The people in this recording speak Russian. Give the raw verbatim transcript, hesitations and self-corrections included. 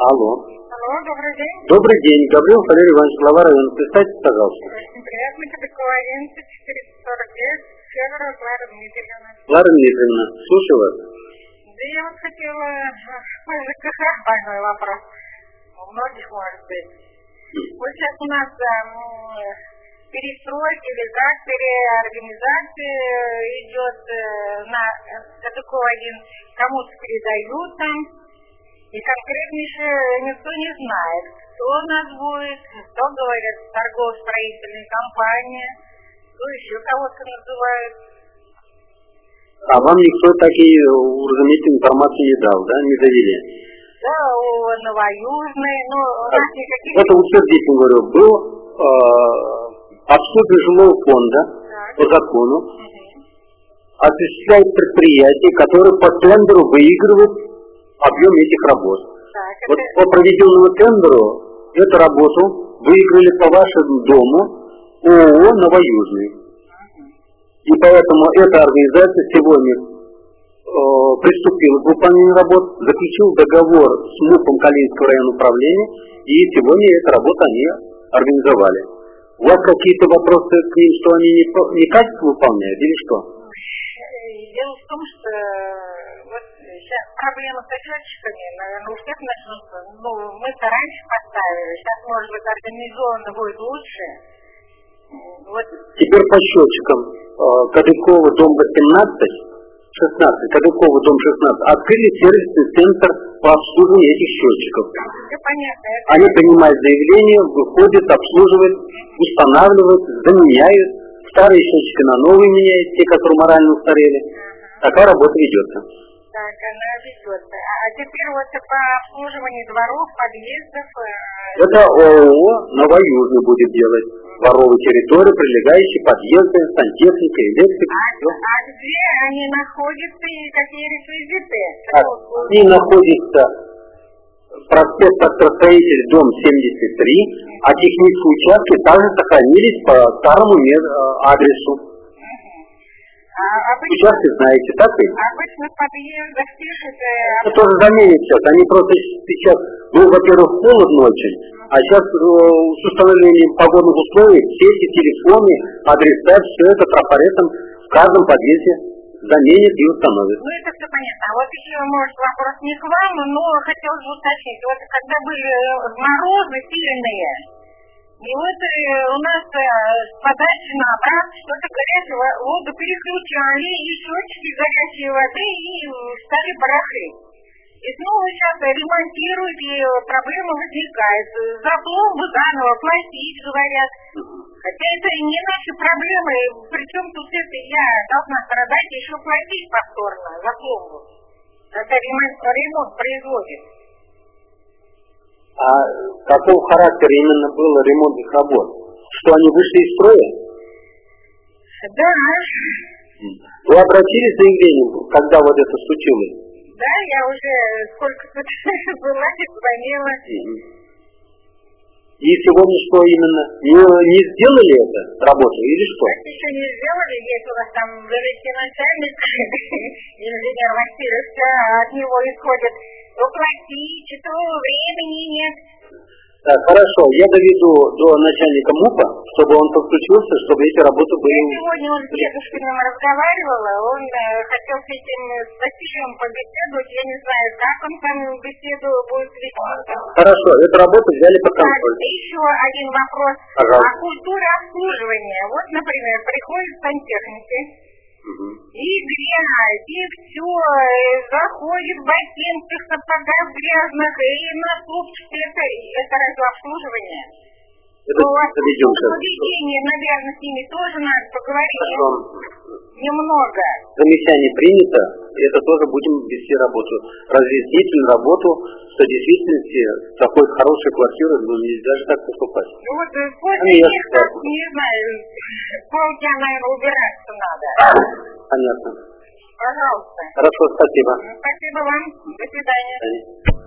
Алло. Алло, добрый день. Добрый день, Гаврилов Валерий Иванович, глава района. Представьтесь, пожалуйста. Очень приятно, Кобякова одиннадцать, четыреста сорок девять, Федорова Клара Дмитриевна. Клара Дмитриевна, слушаю вас. Да я вот хотела, ой, ЖКХ, больной вопрос. У многих может быть. Вот сейчас у нас там перестройки или как переорганизация идет на Кобякова один, кому-то передают там. И конкретнейше никто не знает, кто у нас будет, кто, говорят, торгово-строительная компания, кто еще кого-то называют. А вам никто такие, разумеете, информации не дал, да, не довели? Да, у Новоюжной, ну, у нас никаких... Это утвердить, говорю, был э, обслуживание жилого фонда так. По закону, угу. Осуществляет предприятия, которые по тендеру выигрывают объем этих работ. Так, вот это... по проведенному тендеру эту работу выиграли по вашему дому ООО «Новоюжный». Uh-huh. И поэтому эта организация сегодня э, приступила к выполнению работ, заключил договор с МУПом Калининского районного управления, и сегодня эту работу они организовали. У вас какие-то вопросы к ним, что они не, некачественно выполняют или что? Дело в том, что вот сейчас проблема с отчетчиками, наверное, у всех начнутся. Ну, мы-то раньше поставили, сейчас, может быть, организовано будет лучше. Вот. Теперь по счетчикам. Кобякова, дом восемнадцать, шестнадцать, Кобякова, дом шестнадцать, открыли сервисный центр по обслуживанию этих счетчиков. Это понятно. Это... Они принимают заявления, выходят, обслуживают, устанавливают, заменяют. Старые счетчики на новые меняют, те, которые морально устарели. Uh-huh. Такая работа ведется. Так, она ведется. А теперь вот по обслуживанию дворов, подъездов... Это ООО «Новоюжный» будет делать. Дворовые территории, прилегающие подъезды, сантехника, электрика. А, а где они находятся и какие реквизиты? А, они находятся проспект Автостроитель, дом семьдесят три, а технические участки также сохранились по старому адресу. А обычно, участки знаете, так и? Обычно в подъездах пишут... Это тоже заменят сейчас. Они просто сейчас, ну, во-первых, холодно очень, а сейчас э, с установлением погодных условий все эти телефоны, адреса, все это трафаретом в каждом подъезде заменят и установят. Ну, это все понятно. А вот еще, может, вопрос не к вам, но хотелось бы уточнить. Вот когда были морозы сильные, и вот э, у нас э, с подачи на обратно что-то горячего воду переключали, и счетчики горячей воды, и стали барахлить. И снова сейчас ремонтируют, и проблема возникает. За пломбу заново платить, говорят. Хотя это не наши проблемы, причем тут это я должна страдать и еще платить повторно за пломбу. Это ремонт, ремонт производит. А какого характера именно было ремонтных работ? Что они вышли из строя? Да. Вы обратились с заявлением, когда вот это случилось? Да, я уже сколько была, звонила. И сегодня что именно? Не, не сделали это работу или что? Это еще не сделали, есть у нас там великий начальник, инженер Васильевич, от него исходит уплатить, что времени нет. Так, хорошо, я доведу до начальника МУПа, чтобы он подключился, чтобы эти работы были... Я сегодня он с дедушкиным разговаривала, он э, хотел с этим с Василием побеседовать, я не знаю, как он там беседу будет вести. Хорошо, эту работу взяли под контроль. Так, еще один вопрос. Пожалуйста. О культуре обслуживания. Вот, например, приходят сантехники, угу. И грязь, и все, заходит в ботинках, сапогах грязных, и на супчике, это, это разве обслуживание? Это, это ведем сейчас. Поведение, наверное, с ними тоже надо поговорить. Хорошо. Немного. Замечание принято, это тоже будем вести работу. Разъяснительную работу, что в действительности такой хорошей квартиры, ну, нельзя же так поступать. Ну вот после них, как, не знаю, полдня, наверное, убираться надо. Понятно. Пожалуйста. Хорошо, спасибо. Спасибо вам. До свидания. До свидания.